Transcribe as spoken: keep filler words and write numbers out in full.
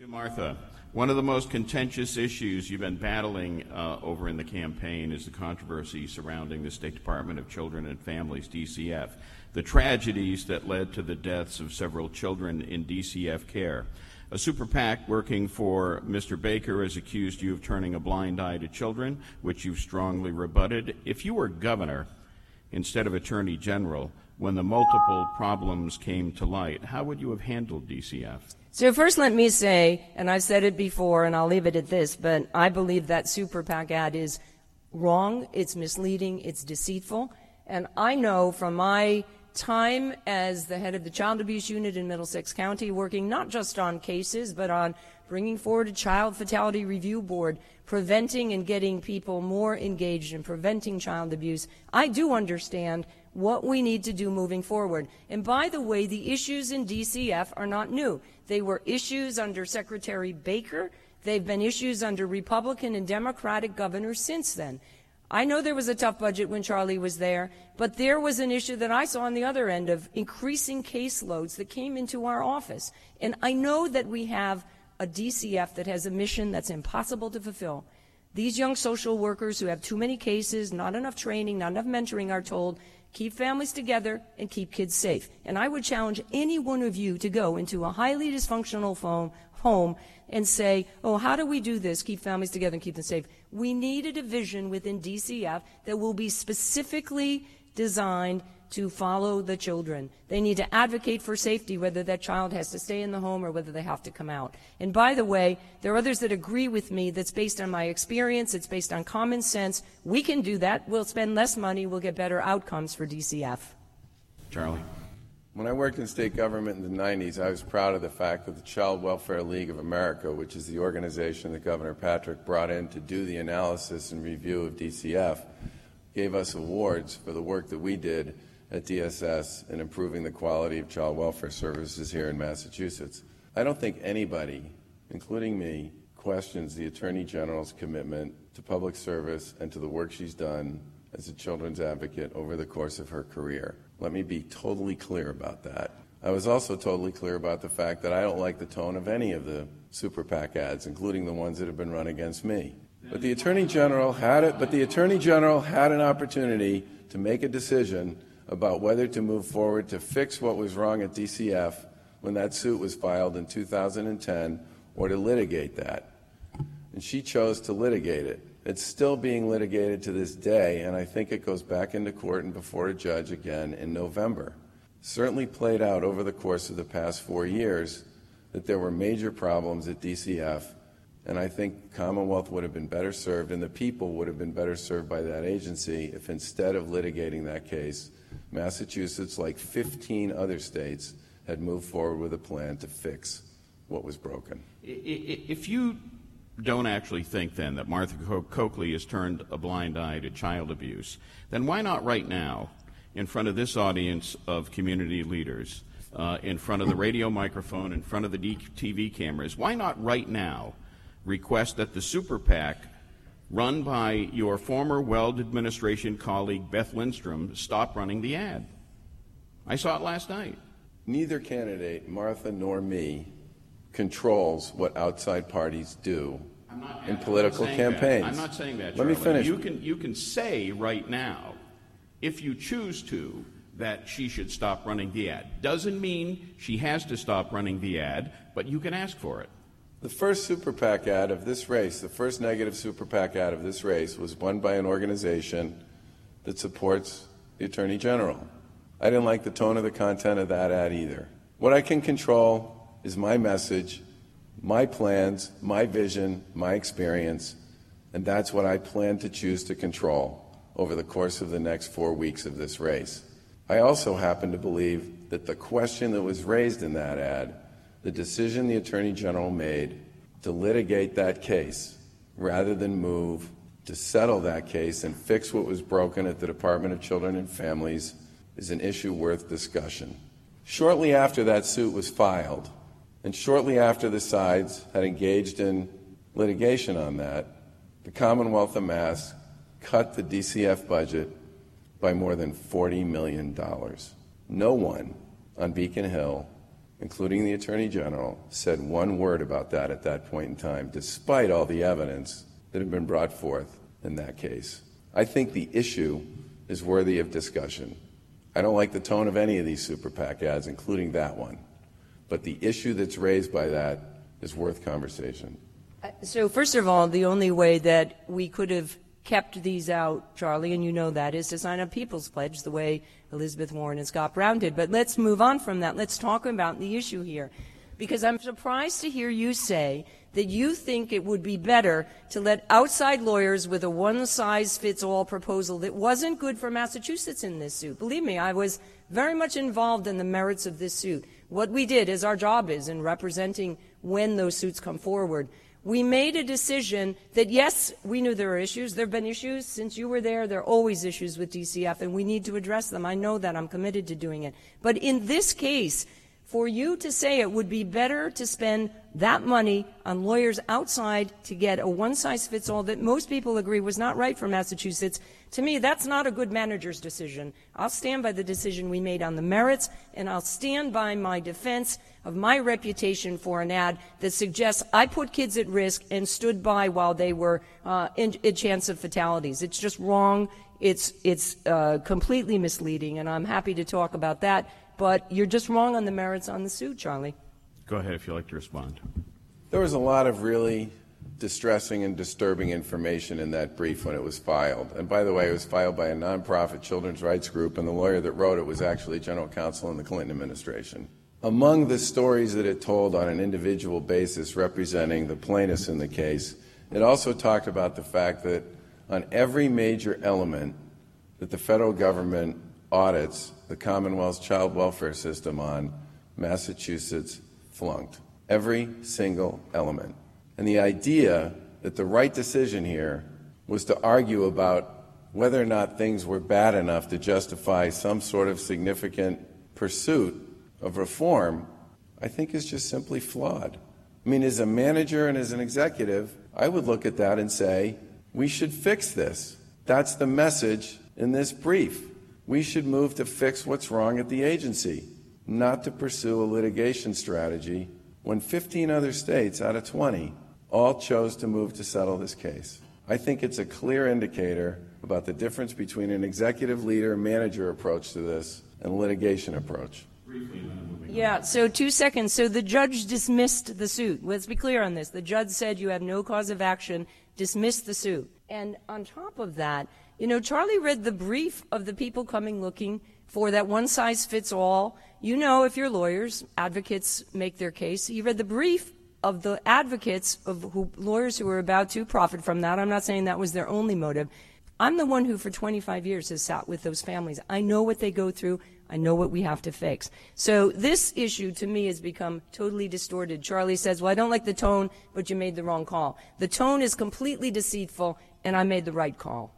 Martha, one of the most contentious issues you've been battling uh, over in the campaign is the controversy surrounding the State Department of Children and Families, D C F, the tragedies that led to the deaths of several children in D C F care. A super PAC working for Mister Baker has accused you of turning a blind eye to children, which you've strongly rebutted. If you were governor instead of attorney general, when the multiple problems came to light, how would you have handled D C F? So first let me say, and I've said it before and I'll leave it at this, but I believe that super PAC ad is wrong, it's misleading, it's deceitful. And I know from my time as the head of the child abuse unit in Middlesex County, working not just on cases, but on bringing forward a child fatality review board, preventing and getting people more engaged in preventing child abuse, I do understand what we need to do moving forward. And by the way, the issues in D C F are not new. They were issues under Secretary Baker. They've been issues under Republican and Democratic governors since then. I know there was a tough budget when Charlie was there, but there was an issue that I saw on the other end of increasing caseloads that came into our office. And I know that we have a D C F that has a mission that's impossible to fulfill. These young social workers who have too many cases, not enough training, not enough mentoring are told, keep families together and keep kids safe. And I would challenge any one of you to go into a highly dysfunctional phone, home and say, oh, how do we do this, keep families together and keep them safe? We need a division within D C F that will be specifically designed to follow the children. They need to advocate for safety, whether that child has to stay in the home or whether they have to come out. And by the way, there are others that agree with me that's based on my experience, it's based on common sense. We can do that. We'll spend less money, we'll get better outcomes for D C F. Charlie. When I worked in state government in the nineties, I was proud of the fact that the Child Welfare League of America, which is the organization that Governor Patrick brought in to do the analysis and review of D C F, gave us awards for the work that we did at D S S in improving the quality of child welfare services here in Massachusetts. I don't think anybody, including me, questions the Attorney General's commitment to public service and to the work she's done as a children's advocate over the course of her career. Let me be totally clear about that. I was also totally clear about the fact that I don't like the tone of any of the super PAC ads, including the ones that have been run against me. But the Attorney General had it, but the Attorney General had an opportunity to make a decision about whether to move forward to fix what was wrong at D C F when that suit was filed in two thousand ten, or to litigate that. And she chose to litigate it. It's still being litigated to this day, and I think it goes back into court and before a judge again in November. Certainly played out over the course of the past four years that there were major problems at D C F, and I think Commonwealth would have been better served and the people would have been better served by that agency if instead of litigating that case, Massachusetts, like fifteen other states, had moved forward with a plan to fix what was broken. If you don't actually think then that Martha Coakley has turned a blind eye to child abuse, then why not right now, in front of this audience of community leaders, uh, in front of the radio microphone, in front of the T V cameras, why not right now request that the super PAC run by your former Weld administration colleague Beth Lindstrom stop running the ad? I saw it last night. Neither candidate, Martha nor me, controls what outside parties do I'm not, in I'm political not campaigns. That. I'm not saying that, Let Charlie. me finish. You can, you can say right now, if you choose to, that she should stop running the ad. Doesn't mean she has to stop running the ad, but you can ask for it. The first super PAC ad of this race, the first negative super PAC ad of this race, was won by an organization that supports the Attorney General. I didn't like the tone of the content of that ad either. What I can control is my message, my plans, my vision, my experience, and that's what I plan to choose to control over the course of the next four weeks of this race. I also happen to believe that the question that was raised in that ad, the decision the Attorney General made to litigate that case rather than move to settle that case and fix what was broken at the Department of Children and Families, is an issue worth discussion. Shortly after that suit was filed, and shortly after the sides had engaged in litigation on that, the Commonwealth of Mass cut the D C F budget by more than forty million dollars. No one on Beacon Hill, including the Attorney General, said one word about that at that point in time, despite all the evidence that had been brought forth in that case. I think the issue is worthy of discussion. I don't like the tone of any of these super PAC ads, including that one. But the issue that's raised by that is worth conversation. So first of all, the only way that we could have kept these out, Charlie, and you know that, is to sign a People's Pledge the way Elizabeth Warren and Scott Brown did. But let's move on from that. Let's talk about the issue here. Because I'm surprised to hear you say that you think it would be better to let outside lawyers with a one-size-fits-all proposal that wasn't good for Massachusetts in this suit. Believe me, I was very much involved in the merits of this suit. What we did, as our job is in representing when those suits come forward, we made a decision that, yes, we knew there were issues. There have been issues since you were there. There are always issues with D C F, and we need to address them. I know that. I'm committed to doing it. But in this case, for you to say it would be better to spend that money on lawyers outside to get a one-size-fits-all that most people agree was not right for Massachusetts, to me, that's not a good manager's decision. I'll stand by the decision we made on the merits, and I'll stand by my defense of my reputation for an ad that suggests I put kids at risk and stood by while they were uh, in, in chance of fatalities. It's just wrong. It's, it's uh, completely misleading, and I'm happy to talk about that. But you're just wrong on the merits on the suit, Charlie. Go ahead if you'd like to respond. There was a lot of really distressing and disturbing information in that brief when it was filed. And by the way, it was filed by a nonprofit children's rights group, and the lawyer that wrote it was actually general counsel in the Clinton administration. Among the stories that it told on an individual basis representing the plaintiffs in the case, it also talked about the fact that on every major element that the federal government audits the Commonwealth's child welfare system on, Massachusetts flunked. Every single element. And the idea that the right decision here was to argue about whether or not things were bad enough to justify some sort of significant pursuit of reform, I think is just simply flawed. I mean, as a manager and as an executive, I would look at that and say, we should fix this. That's the message in this brief. We should move to fix what's wrong at the agency, not to pursue a litigation strategy when fifteen other states out of twenty all chose to move to settle this case. I think it's a clear indicator about the difference between an executive leader manager approach to this and a litigation approach. Yeah, so two seconds. So the judge dismissed the suit. Let's be clear on this. The judge said you have no cause of action, dismissed the suit. And on top of that, you know, Charlie read the brief of the people coming looking for that one-size-fits-all. You know, if you're lawyers, advocates make their case. He read the brief of the advocates, of who, lawyers who were about to profit from that. I'm not saying that was their only motive. I'm the one who for twenty-five years has sat with those families. I know what they go through. I know what we have to fix. So this issue, to me, has become totally distorted. Charlie says, well, I don't like the tone, but you made the wrong call. The tone is completely deceitful, and I made the right call.